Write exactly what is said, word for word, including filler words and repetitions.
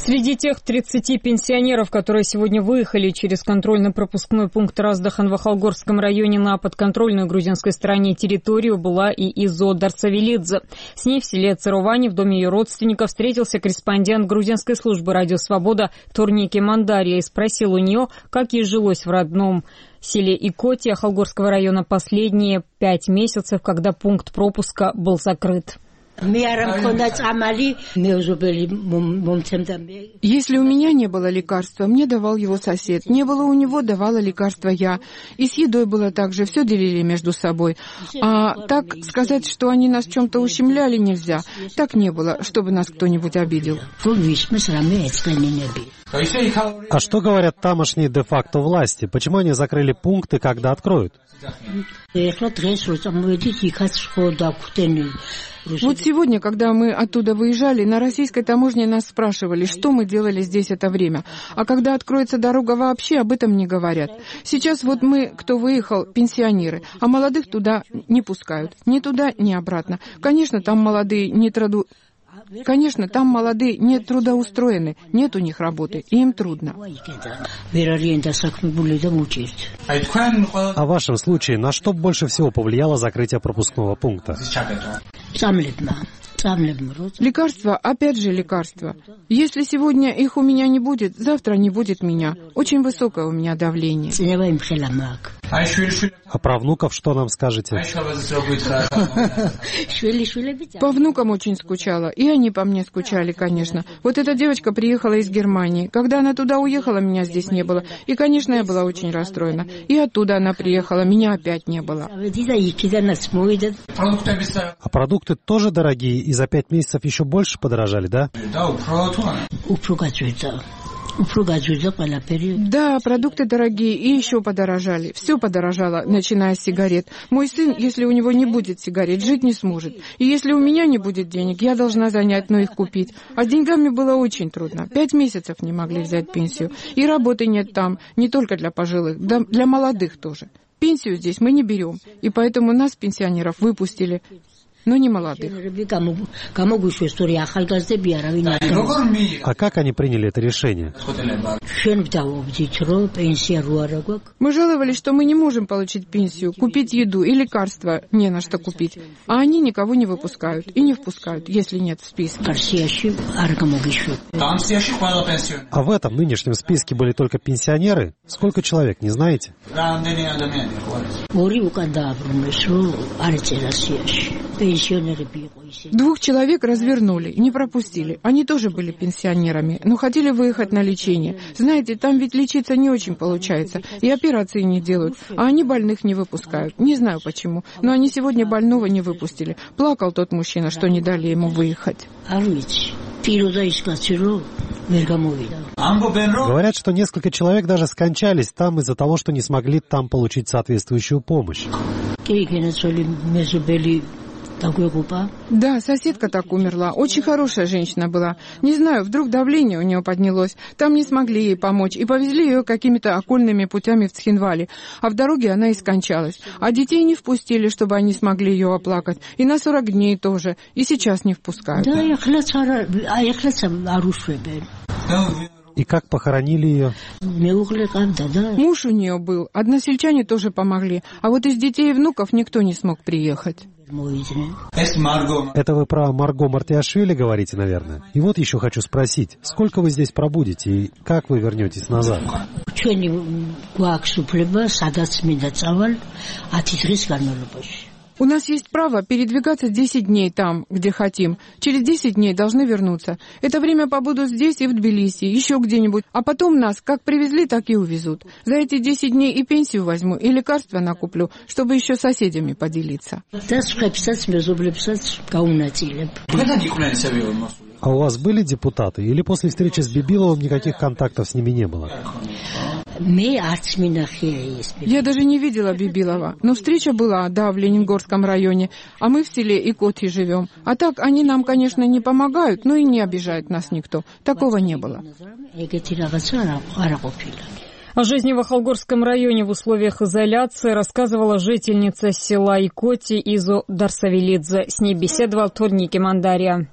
Среди тех тридцати пенсионеров, которые сегодня выехали через контрольно-пропускной пункт Раздахан в Ахалгорском районе на подконтрольную грузинской стороне территорию, была и Изо Дарсавилидзе. С ней в селе Царувани в доме ее родственников встретился корреспондент грузинской службы «Радио Свобода» Торники Мандария и спросил у нее, как ей жилось в родном селе Икоти Ахалгорского района последние пять месяцев, когда пункт пропуска был закрыт. Если у меня не было лекарства, мне давал его сосед. Не было у него, давала лекарства я. И с едой было так же, все делили между собой. А так сказать, что они нас в чем-то ущемляли, нельзя. Так не было, чтобы нас кто-нибудь обидел. А что говорят тамошние де-факто власти? Почему они закрыли пункты, когда откроют? Вот сегодня, когда мы оттуда выезжали, на российской таможне нас спрашивали, что мы делали здесь это время. А когда откроется дорога, вообще об этом не говорят. Сейчас вот мы, кто выехал, пенсионеры, а молодых туда не пускают. Ни туда, ни обратно. Конечно, там молодые не труду... Конечно, там молодые не трудоустроены, нет у них работы, и им трудно. А в вашем случае на что больше всего повлияло закрытие пропускного пункта? Лекарства, опять же лекарства. Если сегодня их у меня не будет, завтра не будет меня. Очень высокое у меня давление. А про внуков что нам скажете? По внукам очень скучала, и они по мне скучали, конечно. Вот эта девочка приехала из Германии. Когда она туда уехала, меня здесь не было. И, конечно, я была очень расстроена. И оттуда она приехала, меня опять не было. А продукты тоже дорогие и за пять месяцев еще больше подорожали, да? Да, продукты дорогие и еще подорожали. Все подорожало, начиная с сигарет. Мой сын, если у него не будет сигарет, жить не сможет. И если у меня не будет денег, я должна занять, но их купить. А с деньгами было очень трудно. Пять месяцев не могли взять пенсию. И работы нет там, не только для пожилых, для молодых тоже. Пенсию здесь мы не берем, и поэтому нас, пенсионеров, выпустили. Но не молодых. А как они приняли это решение? Мы жаловались, что мы не можем получить пенсию, купить еду и лекарства не на что купить. А они никого не выпускают и не впускают, если нет в списке. А в этом нынешнем списке были только пенсионеры? Сколько человек, не знаете? Двух человек развернули, не пропустили. Они тоже были пенсионерами, но хотели выехать на лечение. Знаете, там ведь лечиться не очень получается, и операции не делают, а они больных не выпускают. Не знаю почему, но они сегодня больного не выпустили. Плакал тот мужчина, что не дали ему выехать. Говорят, что несколько человек даже скончались там из-за того, что не смогли там получить соответствующую помощь. Да, соседка так умерла. Очень хорошая женщина была. Не знаю, вдруг давление у нее поднялось. Там не смогли ей помочь и повезли ее какими-то окольными путями в Цхинвали. А в дороге она и скончалась. А детей не впустили, чтобы они смогли ее оплакать. И на сорок дней тоже. И сейчас не впускают. И как похоронили ее? Муж у нее был. Односельчане тоже помогли. А вот из детей и внуков никто не смог приехать. Это вы про Марго Мартиашвили говорите, наверное? И вот еще хочу спросить, сколько вы здесь пробудете и как вы вернетесь назад? У нас есть право передвигаться десять дней там, где хотим. Через десять дней должны вернуться. Это время побуду здесь и в Тбилиси, еще где-нибудь. А потом нас как привезли, так и увезут. За эти десять дней и пенсию возьму, и лекарства накуплю, чтобы еще с соседями поделиться. А у вас были депутаты? Или после встречи с Бибиловым никаких контактов с ними не было? Я даже не видела Бибилова. Но встреча была, да, в Ленингорском районе. А мы в селе Икоти живем. А так они нам, конечно, не помогают, но и не обижает нас никто. Такого не было. О жизни в Ахалгорском районе в условиях изоляции рассказывала жительница села Икоти Изо Дарсавилидзе. С ней беседовал Торники Мандария.